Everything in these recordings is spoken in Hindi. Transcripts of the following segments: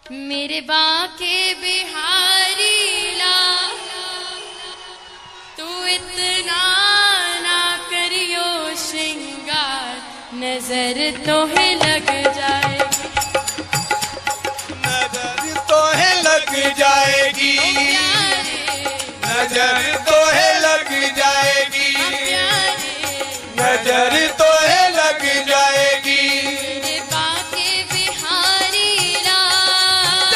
मेरे बाके बिहारी लाल, तू इतना ना करियो श्रृंगार, नजर तो है लग जाएगी, नजर तो है लग जाएगी, नजर तो है लग जाएगी, नजर तो है लग जाएगी। मेरे बाके बिहारी लाल,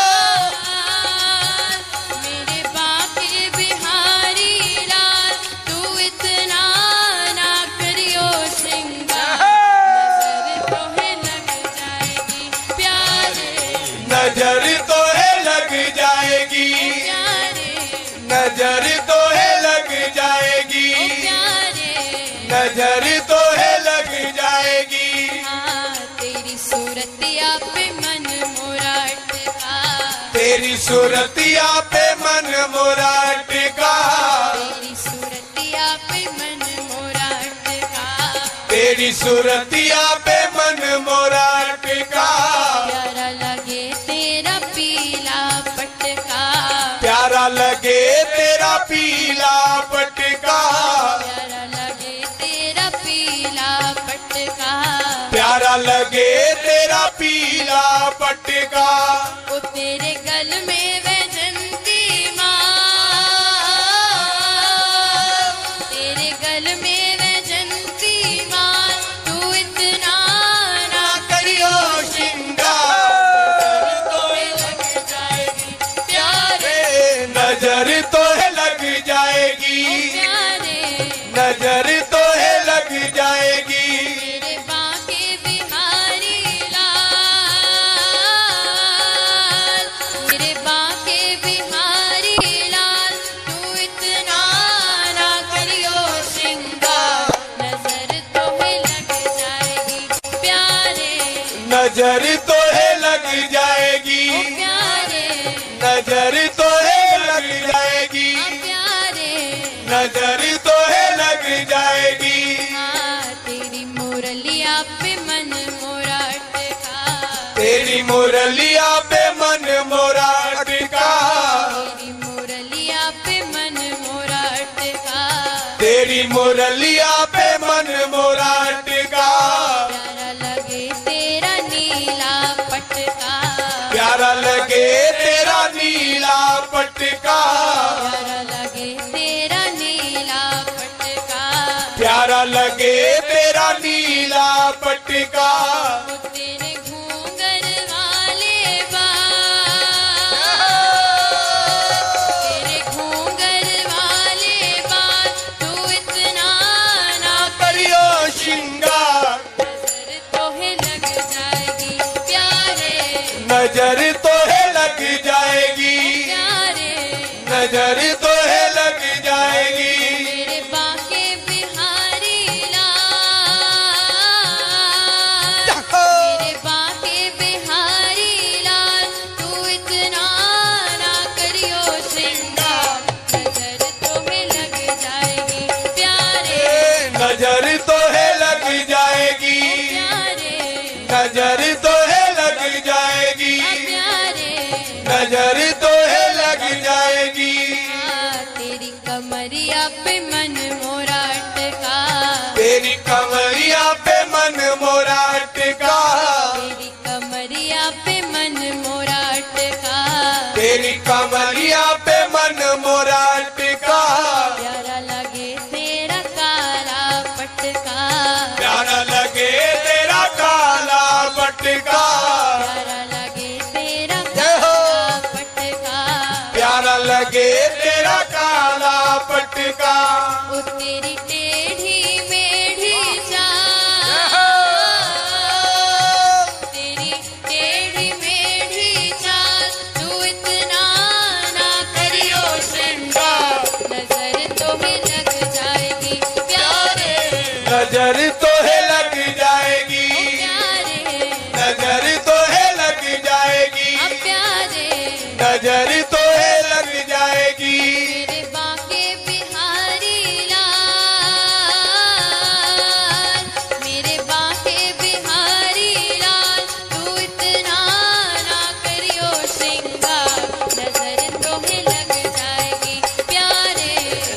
मेरे बाके बिहारी लाल, तू इतना ना करियो श्रृंगार, नजर तो है लग जाएगी प्यारे, नजर तो है लग जाएगी, प्यारे नजर तो है लग जाएगी, प्यारे। नजर तो है लग जाएगी। हाँ, तेरी सूरतिया पे मन मोरा अटका, तेरी सूरतिया पे मन मोरा टिका, तेरी सूरतिया पे मन मोरा अटका, तेरी सूरतिया पे मन मोरा टिका। प्यारा लगे तेरा पीला पटका, प्यारा लगे तेरा पीला पटका, प्यारा लगे तेरा पीला पटका, प्यारा लगे तेरा पीला पटका। वो तेरे गल में वैजंती माँ, तेरे गल में वैजंती माँ, तू इतना ना करियो श्रृंगार, तो लग जाएगी प्यारे, नजर तो है लग जाएगी, प्यारे नजर तो है लग जाएगी। मेरे बाके बिहारी लाल, मेरे बाके बिहारी लाल, तू इतना ना करियो श्रृंगार, नजर तो है लग जाएगी प्यारे, नजर तो है लग जाएगी, प्यारे नजर तो है लग जाएगी, प्यारे। नजर तो है लग जाएगी। हाँ, तेरी मुरलिया पे मन मोरा अटका, तेरी मुरलिया पे मन मोरा टिका, तेरी मुरलिया पे मन मोरा अटका, तेरी मुरलिया पे मन मोरा टिका। प्यारा लगे तेरा नीला पटका, प्यारा लगे तेरा नीला पटका, प्यारा लगे तेरा नीला पटका, प्यारा लगे तेरा नीला पटका। वो तेरे घूंघर वाले बाल, तेरे घूंघर वाले बाल, तू इतना ना करियो श्रृंगार, नजर तो है लग जाएगी प्यारे, नजर तो है लग जाएगी, प्यारे नजर तो है लग जाएगी। मेरे बाके बिहारी लाल, मेरे बाके बिहारी लाल, तू इतना ना करियो श्रृंगार, नजर तो है लग जाएगी प्यारे, नजर तो है लग जाएगी, प्यारे नजर तो है लग जाएगी, प्यारे। नजर तो है लग जाएगी। हाँ, तेरी कमरिया पे मन मोरा अटका, तेरी कमरिया पे मन मोरा टिका, तेरी कमरिया पे मन मोरा अटका, तेरी कमरिया पे मन मोरा टिका। प्यारा लगे तेरा काला पटका, प्यारा लगे तेरा काला पटका, प्यारा लगे तेरा जय हो। काला पटका, प्यारा लगे तेरा काला पटका। वो तेरी टेढ़ी मेढ़ी जय चाल, हो। तेरी टेढ़ी मेढ़ी चाल, तू इतना ना करियो श्रृंगार, नजर तो है लग जाएगी प्यारे, नजर तो है लग जाएगी, प्यारे नजर तो है लग जाएगी, प्यारे। नजर तो है लग जाएगी। मेरे बाके बिहारी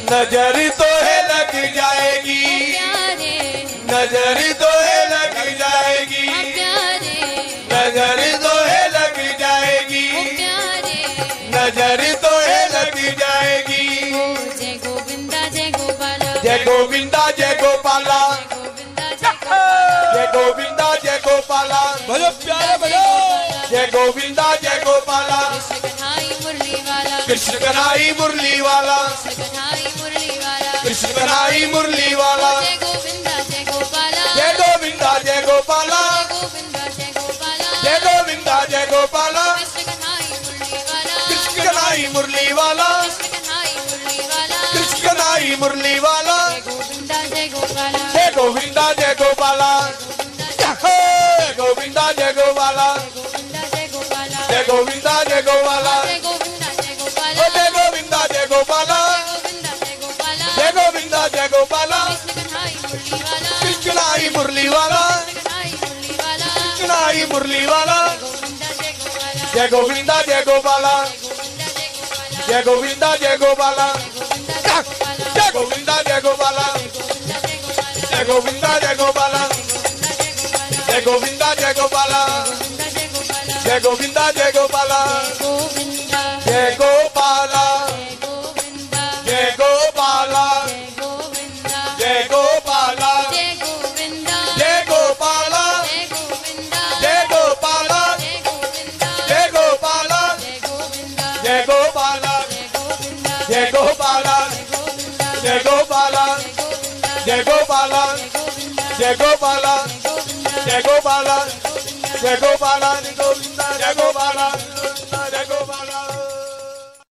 नजर तो है लग जाएगी, प्यारे नजर तो है लग जाएगी, प्यारे नजर तो है लग जाएगी, प्यारे नजर तो है लग जाएगी। ओ जय गोविंदा जय गोपाला, जय गोविंदा जय गोपाला, गोविंदा जय गोपाला, जय गोविंदा जय गोपाला, बजो प्यारे बजो। जय गोविंदा जय गोपाला, कृष्ण कन्हाई मुरली वाला, कृष्ण कन्हाई मुरली वाला, कृष्ण कन्हाई मुरली वाला, कृष्ण कन्हाई मुरली वाला। जय गोविंदा जय गोपाला, जय गोविंदा जय गोपाला, गोविंदा जय गोपाला, जय गोविंदा जय गोपाला, कृष्ण कन्हाई मुरली वाला, कृष्ण कन्हाई मुरली वाला, कृष्ण कन्हाई मुरली वाला, कृष्ण कन्हाई मुरली वाला। जय गोविंदा जय गोपाला, जय गोविंदा जय गोपाला, जय गोविंदा जय गोपाला, गोविंदा जय गोपाला, जय गोविंदा जय गोपाला, जय गोविंदा जय ओ गोपाला, जय गोविंदा जय गोपाला, गोविंदा जय गोपाला, जय गोविंदा जय गोपाला, कृष्ण कन्हाई मुरली वाला, कृष्ण कन्हाई मुरली वाला, कन्हाई मुरली वाला, कृष्ण कन्हाई मुरली वाला। गोविंदा जय गोपाला, जय गोविंदा जय गोपाला, गोविंदा जय गोपाला, जय गोविंदा जय गोपाला, जय गोविंदा जय गोपाला, जय गोविंदा जय गोपाला, गोविंदा जय गोपाला, गोविंदा जय गोपाला, गोविंदा जय गोपाला, जय गोविंदा जय गोपाला, जय गोविंदा जय गोपाला, जय गोविंदा जय गोपाला, जय गोविंदा जय गोपाला, जय गोपाला, जय गोपाला, जय गोपाला, जय गोपाला, जय गोपाला, जय गोपाला, जय गोपाला, जय गोपाला,